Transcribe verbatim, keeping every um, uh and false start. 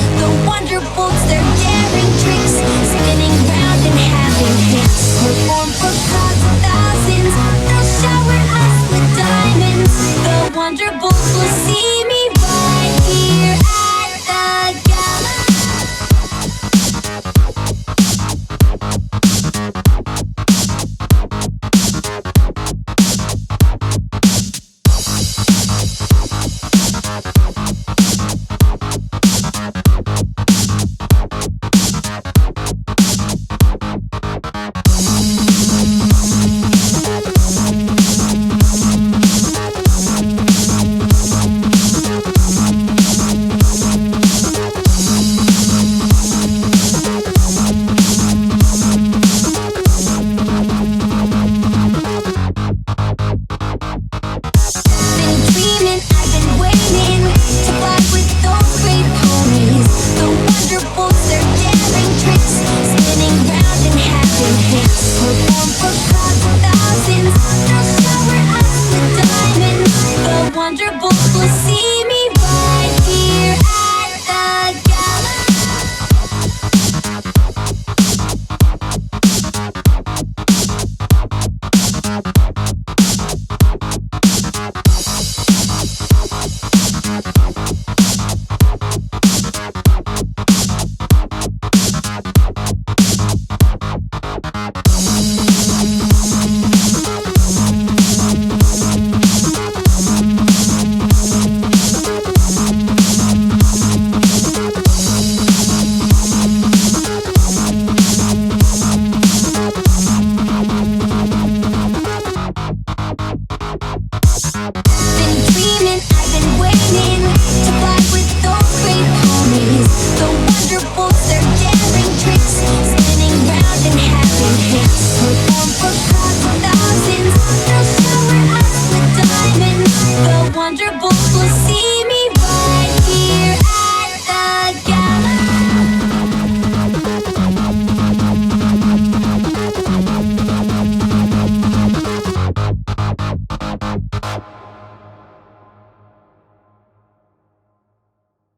The Wonderbolts, their daring tricks, spinning round and having hits. Perform for crowds of thousands, they'll shower us with diamonds. The Wonderbolts will see me right here at the gala. Wonder